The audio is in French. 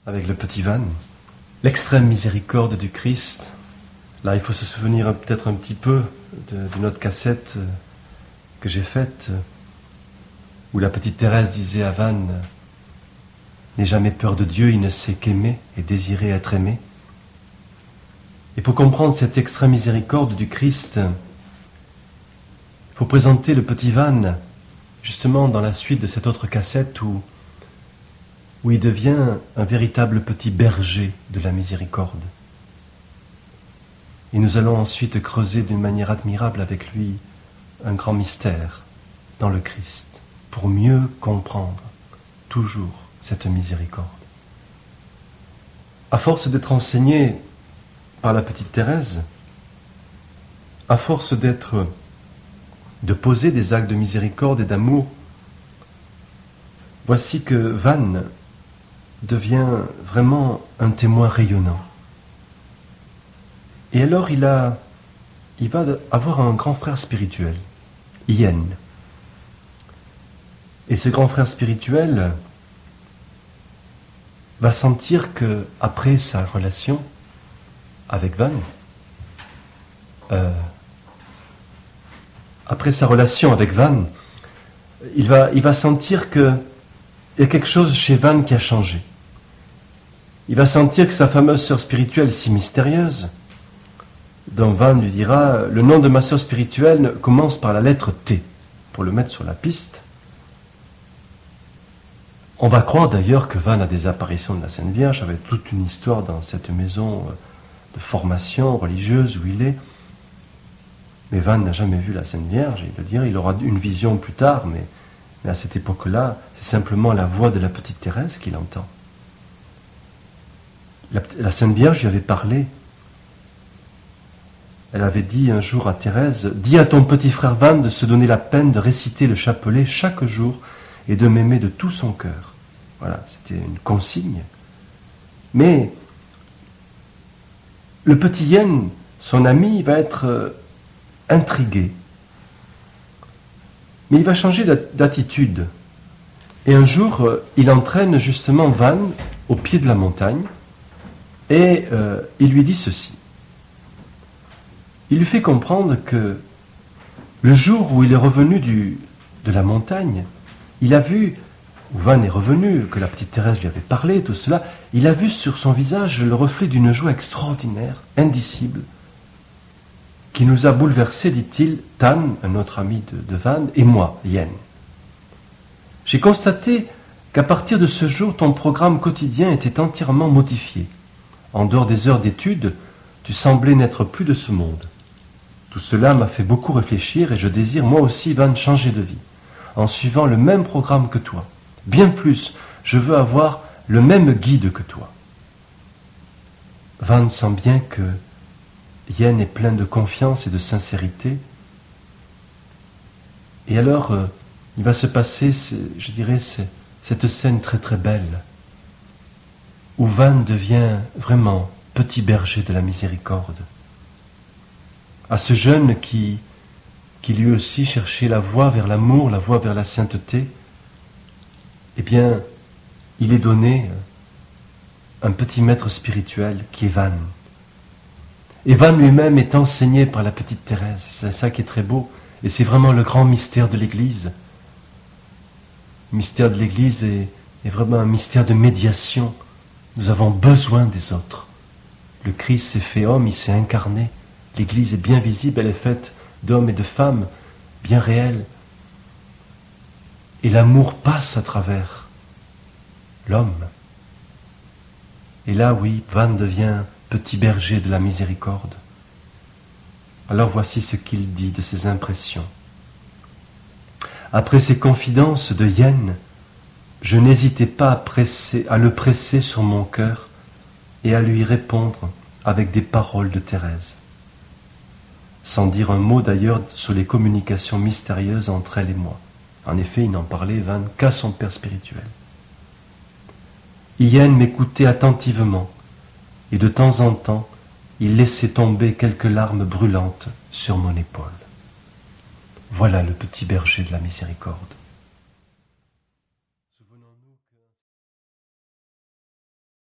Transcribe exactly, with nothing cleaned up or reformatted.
avec le petit Van. L'extrême miséricorde du Christ. Là, il faut se souvenir peut-être un petit peu d'une autre cassette que j'ai faite, où la petite Thérèse disait à Van « N'aie jamais peur de Dieu, il ne sait qu'aimer et désirer être aimé. » Et pour comprendre cette extrême miséricorde du Christ, il faut présenter le petit Van, justement dans la suite de cette autre cassette où, où il devient un véritable petit berger de la miséricorde. Et nous allons ensuite creuser d'une manière admirable avec lui un grand mystère dans le Christ, pour mieux comprendre toujours cette miséricorde. À force d'être enseigné par la petite Thérèse, à force d'être, de poser des actes de miséricorde et d'amour, voici que Van devient vraiment un témoin rayonnant. Et alors il a, il va avoir un grand frère spirituel, Yen. Et ce grand frère spirituel va sentir que après sa relation avec Van, euh, après sa relation avec Van, il va, il va sentir que il y a quelque chose chez Van qui a changé. Il va sentir que sa fameuse sœur spirituelle si mystérieuse, dont Van lui dira, le nom de ma sœur spirituelle commence par la lettre T, pour le mettre sur la piste. On va croire d'ailleurs que Van a des apparitions de la Sainte Vierge, avec toute une histoire dans cette maison de formation religieuse où il est. Mais Van n'a jamais vu la Sainte Vierge, il veut dire, il aura une vision plus tard, mais, mais à cette époque-là, c'est simplement la voix de la petite Thérèse qu'il entend. La, la Sainte Vierge lui avait parlé. Elle avait dit un jour à Thérèse, « Dis à ton petit frère Van de se donner la peine de réciter le chapelet chaque jour et de m'aimer de tout son cœur. » Voilà, c'était une consigne. Mais le petit Yen, son ami, va être euh, intrigué. Mais il va changer d'attitude. Et un jour, euh, il entraîne justement Van au pied de la montagne et euh, il lui dit ceci. Il lui fait comprendre que le jour où il est revenu du, de la montagne, il a vu, où Van est revenu, que la petite Thérèse lui avait parlé, tout cela, il a vu sur son visage le reflet d'une joie extraordinaire, indicible, qui nous a bouleversés, dit-il, Tan, un autre ami de, de Van, et moi, Yen. J'ai constaté qu'à partir de ce jour, ton programme quotidien était entièrement modifié. En dehors des heures d'études, tu semblais n'être plus de ce monde. Tout cela m'a fait beaucoup réfléchir et je désire moi aussi, Van, changer de vie, en suivant le même programme que toi. Bien plus, je veux avoir le même guide que toi. Van sent bien que Yen est plein de confiance et de sincérité. Et alors, euh, il va se passer, je dirais, cette scène très très belle, où Van devient vraiment petit berger de la miséricorde. À ce jeune qui, qui lui aussi cherchait la voie vers l'amour, la voie vers la sainteté, eh bien, il est donné un petit maître spirituel qui est Van. Et Van lui-même est enseigné par la petite Thérèse. C'est ça qui est très beau. Et c'est vraiment le grand mystère de l'Église. Le mystère de l'Église est, est vraiment un mystère de médiation. Nous avons besoin des autres. Le Christ s'est fait homme, il s'est incarné. L'Église est bien visible, elle est faite d'hommes et de femmes, bien réels. Et l'amour passe à travers l'homme. Et là, oui, Van devient petit berger de la miséricorde. Alors voici ce qu'il dit de ses impressions. Après ces confidences de Yen, je n'hésitais pas à, presser, à le presser sur mon cœur et à lui répondre avec des paroles de Thérèse, sans dire un mot d'ailleurs sur les communications mystérieuses entre elle et moi. En effet, il n'en parlait, Van, qu'à son père spirituel. Yen m'écoutait attentivement, et de temps en temps, il laissait tomber quelques larmes brûlantes sur mon épaule. Voilà le petit berger de la miséricorde.